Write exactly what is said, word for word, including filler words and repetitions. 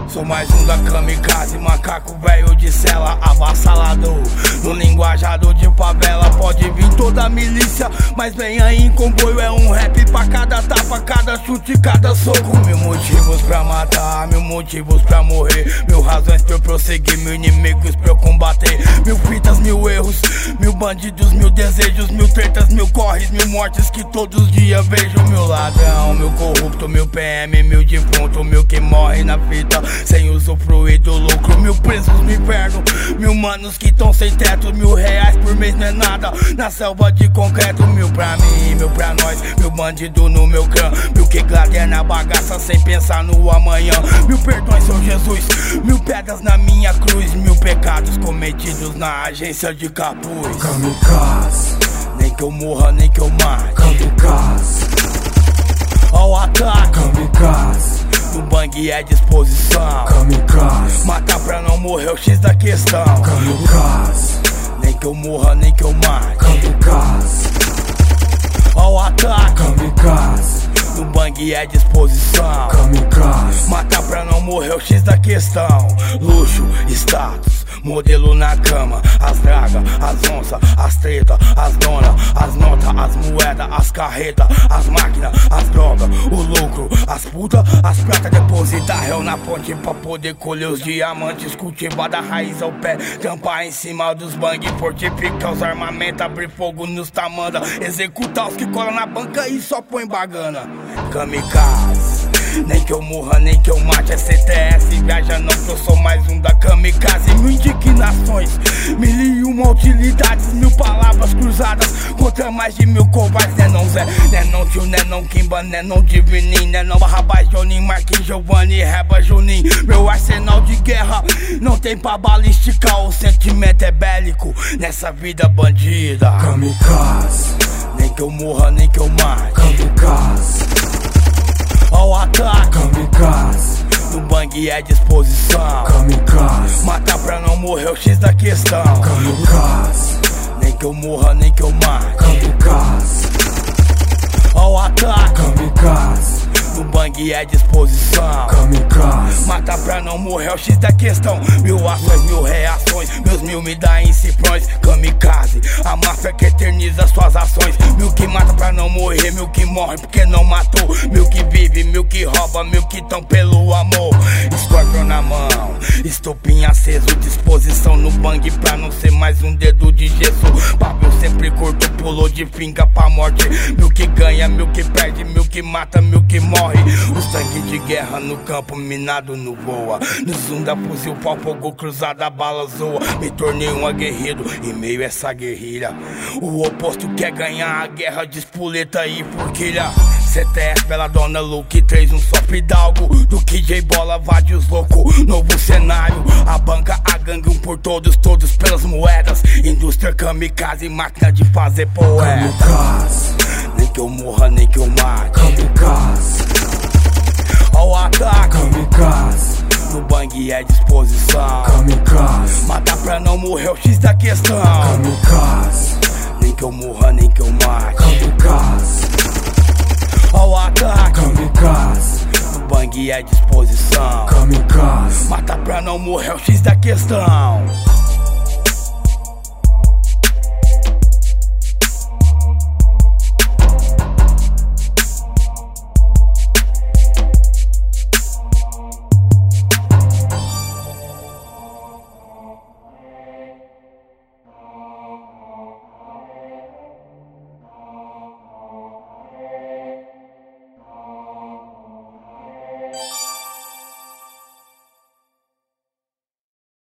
Sou mais um da kamikaze, macaco velho de cela, avassalador no linguajado de favela. Pode vir toda a milícia, mas vem aí em comboio. É um rap pra cada tapa, cada chute, cada soco. Mil motivos pra matar, mil motivos pra morrer, mil razões pra eu prosseguir, mil inimigos pra eu combater. Mil fitas, mil erros, mil bandidos, mil desejos, mil tretas, mil corres, mil mortes que todos os dias vejo. Mil ladrão, mil corrupto, mil P M, mil defunto, mil que morre na fita sem usufruir do lucro. Mil presos no inferno, mil manos que tão sem teto. Mil reais por mês não é nada na selva de concreto. Mil pra mim, mil pra nós, mil bandido no meu clã, mil que gladia na bagaça sem pensar no amanhã. Mil perdões, São Jesus, mil pedras na minha cruz, mil pecados cometidos na agência de capuz. Kamikaze, nem que eu morra, nem que eu mate. kamikaze, Ao ataque, kamikaze, no bang é disposição. kamikaze, Matar pra não morrer é o X da questão. kamikaze, Nem que eu morra, nem que eu mate. kamikaze, Ao ataque, kamikaze, no bang é disposição. kamikaze, Matar pra não morrer é o X da questão. Luxo, status, modelo na cama. As dragas, as onças, as treta, as donas, as notas, as moedas, as carretas, as máquinas, as drogas, o lucro, as putas, as pratas. Depositar réu na ponte pra poder colher os diamantes. Cultivar da raiz ao pé, tampar em cima dos bang. Fortificar os armamentos, abrir fogo nos tamanda. Executar os que colam na banca e só põe bagana. Kamikaze, nem que eu morra, nem que eu mate. É C T S, viaja não que eu sou mais um da kamikaze. Mil indignações, mil e uma utilidades, mil palavras cruzadas contra mais de mil covardes. Né não Zé, né não tio, né não Kimba, né não Divininho, né não Barrabás, Johnny, Marquinhos, Giovanni, Reba, Juninho. Meu arsenal de guerra não tem pra balística. O sentimento é bélico nessa vida bandida. kamikaze, Nem que eu morra, nem que eu mate. kamikaze, Ao ataque, kamikaze, no bang é disposição. kamikaze, Matar pra não morrer é o X da questão. kamikaze, Nem que eu morra, nem que eu mate. kamikaze, Ao ataque, kamikaze, no bang é disposição. kamikaze, Matar pra não morrer é o X da questão. Mil ações, mil reações, meus mil me dá em cifrões. Kamikaze, a máfia que eterniza suas ações. Mil que mata pra não morrer, mil que morre porque não matou. Mil que vive, mil que rouba, mil que tão pelo amor. Scorpion na mão, estopim aceso, disposição no bang pra não ser mais um dedo de gesso. Papo sempre curto, pulou de finca pra morte. Mil que ganha, mil que perde, mil que mata, mil que morre. Os tanques de guerra no campo, minado no voa. No zoom da fuzil, pau, fogo cruzado, a bala zoa. Me tornei um aguerrido em meio a essa guerrilha. O oposto quer ganhar a guerra, despoleta e forquilha. C T S, Bela Dona, Luke três, um só fidalgo. Do K J Bola, vários loucos, novo cenário. A banca, a gangue, um por todos, todos pelas moedas. Indústria kamikaze, máquina de fazer poeta. kamikaze, Nem que eu morra, nem que eu mate. kamikaze, Ao ataque, kamikaze, no bang é disposição. kamikaze, Matar pra não morrer é o X da questão. kamikaze, Nem que eu morra, nem que eu mate. kamikaze, Ao ataque, kamikaze, no bang é disposição. kamikaze, Matar pra não morrer é o X da questão.